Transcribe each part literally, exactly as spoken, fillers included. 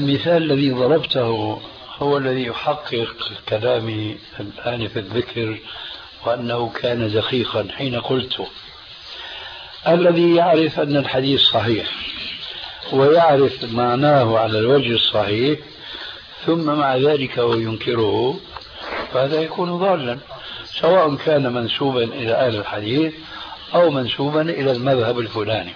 المثال الذي ضربته هو الذي يحقق كلامي الآن في الذكر، وأنه كان دقيقا حين قلت الذي يعرف أن الحديث صحيح ويعرف معناه على الوجه الصحيح ثم مع ذلك وينكره، فهذا يكون ضالا، سواء كان منسوبا إلى أهل الحديث أو منسوبا إلى المذهب الفلاني.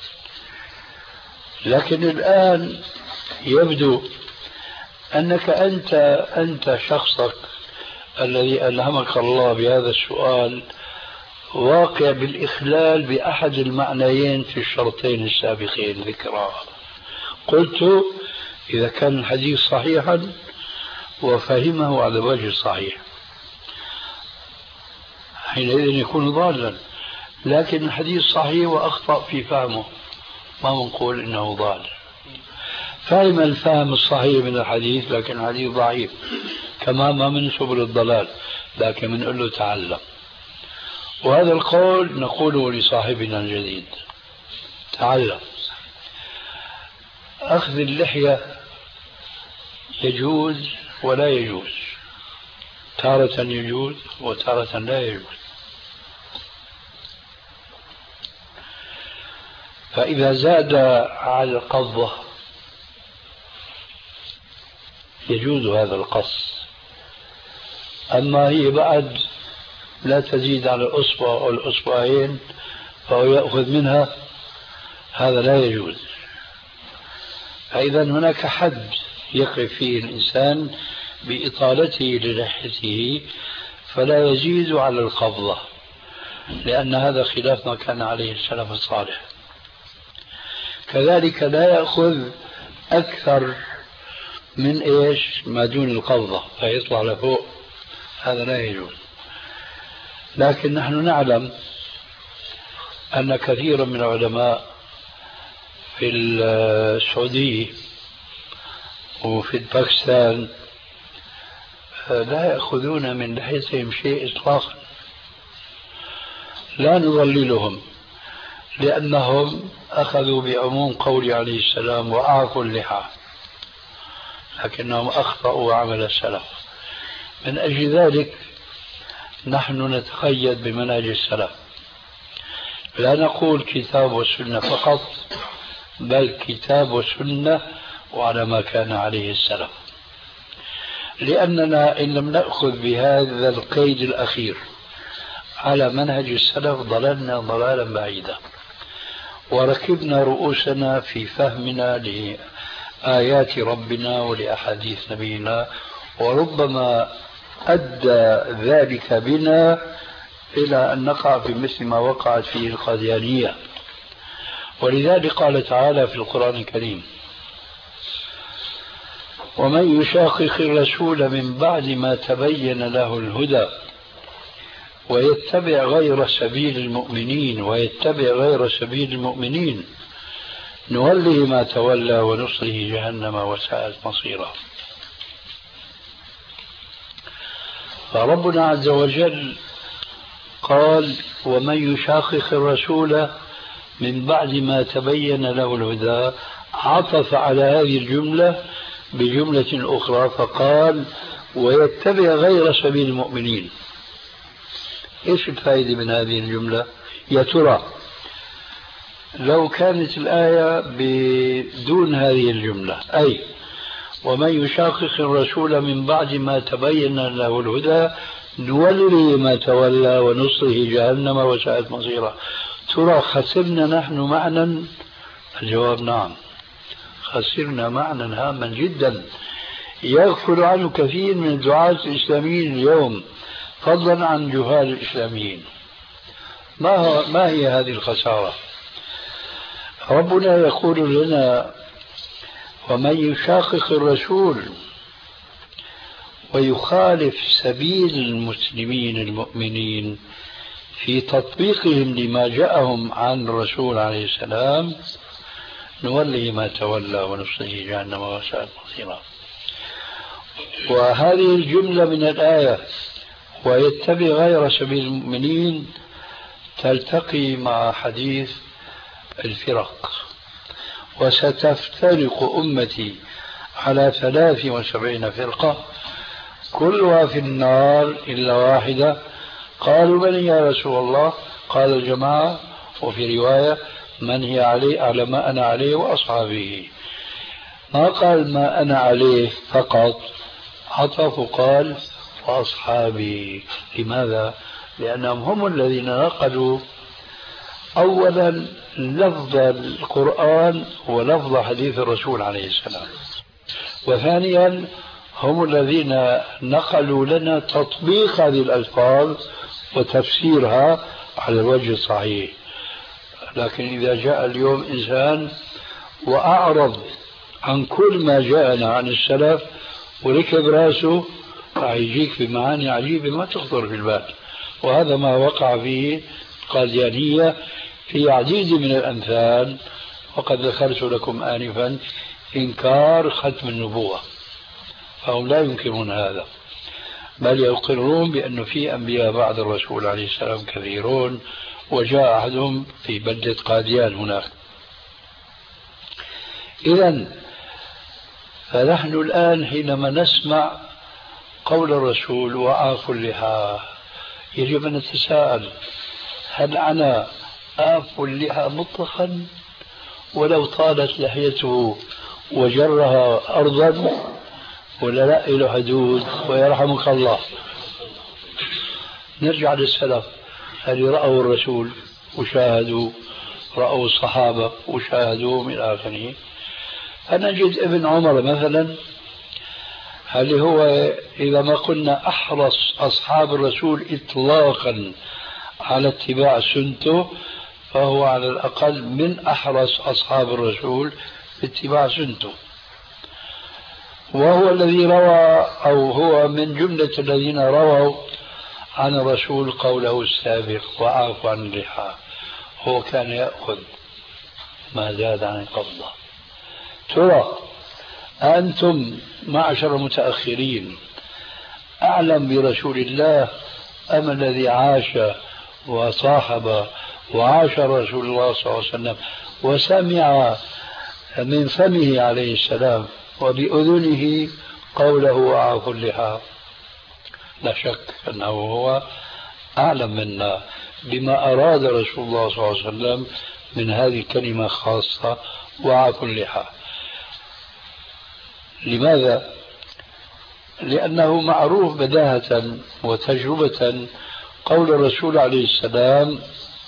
لكن الآن يبدو أنك أنت أنت شخصك الذي ألهمك الله بهذا السؤال واقع بالإخلال بأحد المعنيين في الشرطين السابقين ذكرا. قلت إذا كان الحديث صحيحا وفهمه على الوجه الصحيح حينئذ يكون ضالا، لكن الحديث صحيح وأخطأ في فهمه، ما نقول إنه ضال. فهم الفهم الصحيح من الحديث لكن الحديث ضعيف، كما ما من سبل الضلال، لكن بنقول له تعلم. وهذا القول نقوله لصاحبنا الجديد، تعلم. أخذ اللحية يجوز ولا يجوز، تارة يجوز وتارة لا يجوز. فإذا زاد على القبضة يجوز هذا القص، أما هي بعد لا تزيد على الأصبع أو الأصبعين فهو يأخذ منها، هذا لا يجوز. فإذا هناك حد يقف فيه الإنسان بإطالته للحيته، فلا يزيد على القبضة، لأن هذا خلاف ما كان عليه السلف الصالح. كذلك لا يأخذ أكثر من إيش ما دون القبضة فيطلع لفوق، هذا لا يجوز. لكن نحن نعلم أن كثيرا من العلماء في السعودية وفي باكستان لا يأخذون من لحيتهم شيء إطلاقا، لا نضللهم، لأنهم أخذوا بعموم قول عليه السلام وأعفوا اللحى، لكنهم أخطأوا عمل السلف. من أجل ذلك نحن نتقيد بمنهج السلف، لا نقول كتاب والسنة فقط، بل كتاب والسنة وعلى ما كان عليه السلف، لأننا إن لم نأخذ بهذا القيد الأخير على منهج السلف ضللنا ضلالا بعيدا، وركبنا رؤوسنا في فهمنا لآيات ربنا ولأحاديث نبينا، وربما أدى ذلك بنا إلى أن نقع في مثل ما وقعت فيه القاديانية. ولذلك قال تعالى في القرآن الكريم: ومن يشاقق الرسول من بعد ما تبين له الهدى ويتبع غير سبيل المؤمنين ويتبع غير سبيل المؤمنين نوله ما تولى ونصله جهنم وساءت مصيرا. فربنا عز وجل قال: ومن يشاقق الرسول من بعد ما تبين له الهدى، عطف على هذه الجملة بجملة أخرى فقال: ويتبع غير سبيل المؤمنين. إيش الفائدة من هذه الجملة؟ يا ترى لو كانت الآية بدون هذه الجملة، أي ومن يشاقق الرسول من بعد ما تبين له الهدى نوله ما تولى ونصله جهنم وساءت مصيرا، ترى خسرنا نحن معنى؟ الجواب نعم، خسرنا معنى هاما جدا يغفل عنه كثير من الدعاة الإسلاميين اليوم، فضلا عن جهال الإسلاميين. ما, هو ما هي هذه الخسارة؟ ربنا يقول لنا: ومن يشاقق الرسول ويخالف سبيل المسلمين المؤمنين في تطبيقهم لما جاءهم عن الرسول عليه السلام نوله ما تولى ونصله جهنم وساءت مصيرا. وهذه الجملة من الآية ويتبع غير سبيل المؤمنين تلتقي مع حديث الفرق: وستفترق أمتي على ثلاث وسبعين فرقة كلها في النار إلا واحدة. قالوا من يا رسول الله؟ قال الجماعة، وفي رواية من هي عليه على ما أنا عليه وأصحابه. ما قال ما أنا عليه فقط، عطف وقال وأصحابي. لماذا؟ لأنهم هم الذين نقلوا أولا لفظ القرآن ولفظ حديث الرسول عليه السلام، وثانيا هم الذين نقلوا لنا تطبيق هذه الألفاظ وتفسيرها على الوجه الصحيح. لكن إذا جاء اليوم إنسان وأعرض عن كل ما جاءنا عن السلف وركب راسه، يجيك بمعاني عجيبة ما تخطر في البال. وهذا ما وقع فيه القاديانية في عديد من الأمثال، وقد ذكرت لكم آنفا إنكار ختم النبوة، فهم لا ينكرون هذا، بل يقرون بأنه في أنبياء بعد الرسول عليه السلام كثيرون، وجاء أحدهم في بلدة قاديان هناك. إذن فنحن الآن حينما نسمع قول الرسول وآفوا اللحى يجب أن نتساءل: هل أنا آفوا اللحى مطلقا ولو طالت لحيته وجرها أرضا، ولا لا له حدود ويرحمك الله؟ نرجع للسلف، هل رأوا الرسول وشاهدوا، رأوا الصحابة وشاهدوا من آخره. فنجد ابن عمر مثلا، هل هو إذا ما قلنا أحرص أصحاب الرسول إطلاقا على اتباع سنته، فهو على الأقل من أحرص أصحاب الرسول باتباع سنته، وهو الذي روى، أو هو من جملة الذين رووا عن الرسول قوله السابق وعافوا عن اللحى. هو كان يأخذ ما زاد عن القبضة. ترى أنتم معشر المتأخرين أعلم برسول الله أم الذي عاش وصاحب وعاش رسول الله صلى الله عليه وسلم وسمع من فمه عليه السلام وبأذنه قوله وعافوا اللحى؟ لا شك أنه هو أعلم منا بما أراد رسول الله صلى الله عليه وسلم من هذه الكلمة خاصة وعافوا اللحى. لماذا؟ لأنه معروف بداهة وتجربة قول الرسول عليه السلام: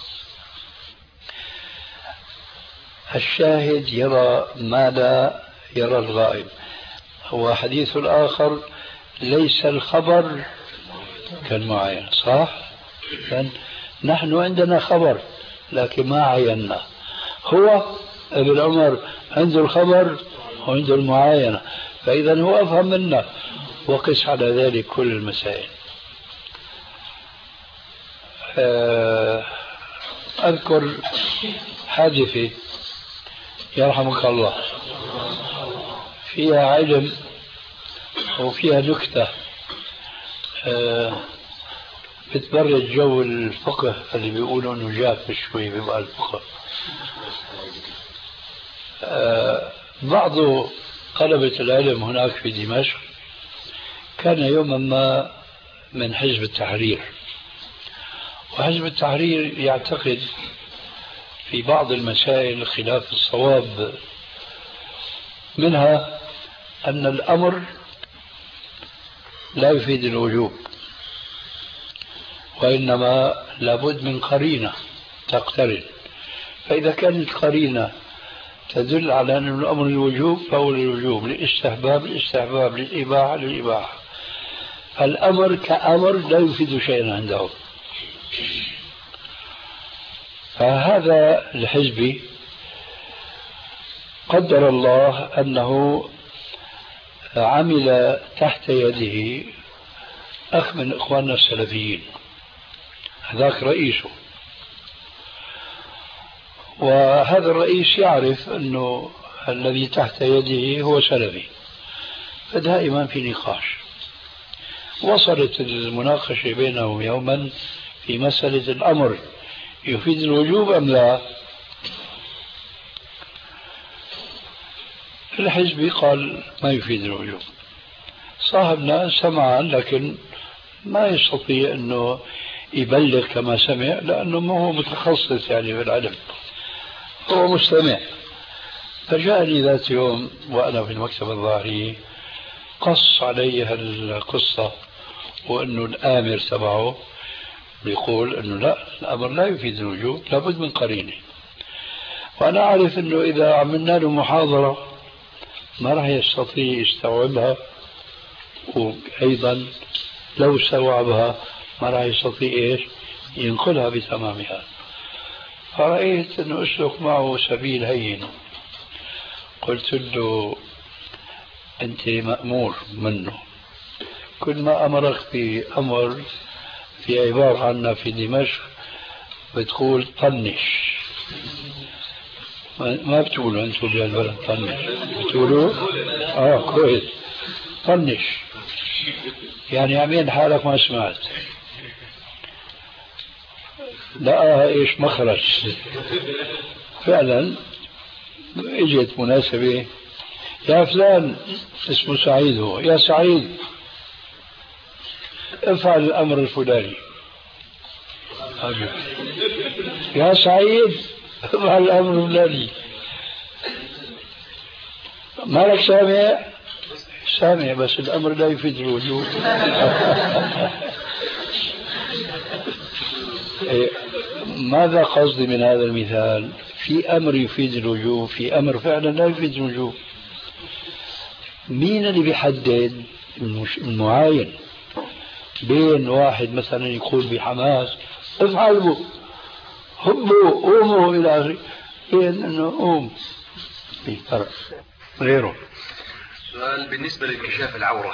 الشاهد يرى ما لا يرى الغائب. هو حديث الآخر: ليس الخبر كالمعاينة. صح؟ نحن عندنا خبر لكن ما عينا. هو ابن عمر عنده الخبر وعنده المعاينة، فإذا هو أفهم منا. وقس على ذلك كل المسائل. أذكر حادثة يرحمك الله فيها علم وفيها نكتة بتبرد جو الفقه اللي بيقولوا انه جاف شوي بيبقى الفقه. بعض طلبة العلم هناك في دمشق كان يوما ما من حزب التحرير، وحزب التحرير يعتقد في بعض المسائل خلاف الصواب، منها أن الأمر لا يفيد الوجوب، وإنما لابد من قرينة تقترن. فإذا كانت قرينة تدل على أن الأمر الوجوب فهو الوجوب، للاستحباب للاستحباب، للإباحة للإباحة. فالأمر كأمر لا يفيد شيئا عندهم. فهذا الحزبي قدر الله أنه عمل تحت يده أخ من إخواننا السلفيين، هذاك رئيسه، وهذا الرئيس يعرف أنه الذي تحت يده هو سلفي، فدائما في نقاش. وصلت المناقشة بينهم يوما في مسألة الأمر يفيد الوجوب أم لا. الحزبي قال ما يفيد الوجوب. صاحبنا سمع لكن ما يستطيع أنه يبلغ كما سمع لأنه ما هو متخصص يعني في العلم، هو مستمع. فجاءني ذات يوم وأنا في المكتب الظاهري قص علي هالقصة، وأنه الآمر تبعه بيقول أنه لا، الأمر لا يفيد الوجوب، لابد من قرينة. وأنا أعرف أنه إذا عملنا له محاضرة ما راح يستطيع يستوعبها، وأيضا لو استوعبها ما راح يستطيع إيش ينقلها بتمامها. فرأيت أنه أسلك معه سبيل هين. قلت له أنت مأمور منه، كل ما أمرك بأمر في عبارة عنا في دمشق بتقول طنش. ما بتقولوا أنتم بهالبلد طنش؟ بتقولوا آه كويس طنش، يعني عمين حالك ما سمعت. لقاها إيش مخرج. فعلا اجت مناسبة، يا فلان اسمه سعيد، هو يا سعيد افعل الأمر الفلاني. يا سعيد افعل الأمر الفلاني. مالك سامع؟ سامع بس الأمر لا يفيد الوجوب. ماذا قصدي من هذا المثال؟ في أمر يفيد الوجوب، في أمر فعلا لا يفيد الوجوب. مين اللي بيحدد المعاين بين واحد مثلا يقول بحماس افعلوا هبوا قوموا إلى آخره، بين أنه قوم في فرق غيره. سؤال بالنسبة لانكشاف العورة،